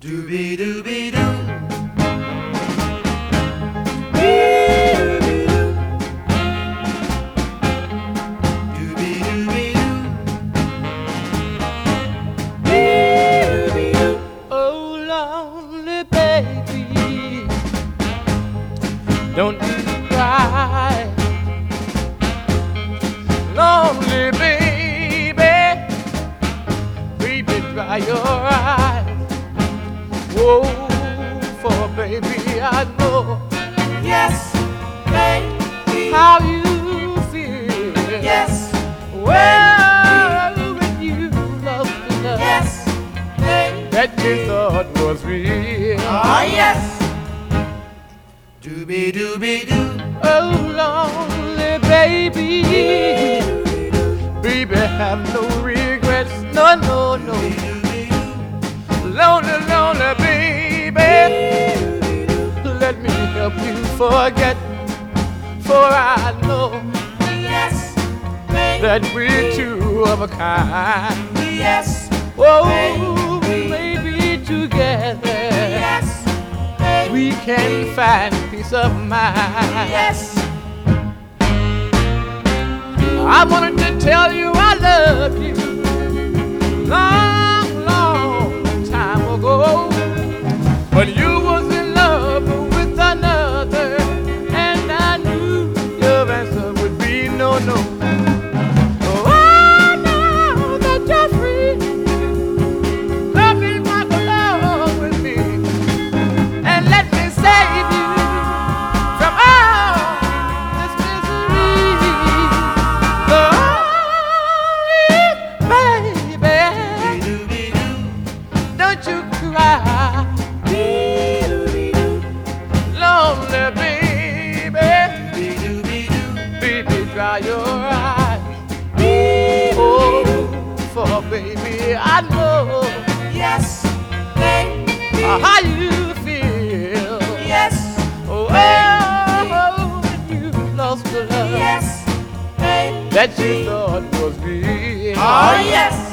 Doobie doobie doo. Oh, lonely baby, don't you cry. Lonely baby, baby, dry your eyes. Oh, for baby, I know. Yes, baby. How you feel. Yes, Well, when you lost the love yes, baby. that you thought was real. Ah, yes. Doobie doobie doo. Oh, lonely baby, baby, have no regrets. No, no, no. Lonely, lonely baby, let me help you forget. For I know Yes, baby. that we're two of a kind. Yes, Oh, baby. maybe together yes, baby. we can find peace of mind. Yes, I wanted to tell you I love you long, long time ago, but you was in love with another, and I knew your answer would be no, no. Oh, now that you're free, come in walk along with me, and let me save you from all this misery. Lonely baby, doobie doo. don't you cry. Lonely baby, Doobie doobie doo. baby, dry your eyes. Oh, for baby, I know Yes, baby. how you feel. Yes, Oh, when you lost the love yes, baby. that you thought was real. Oh, yes.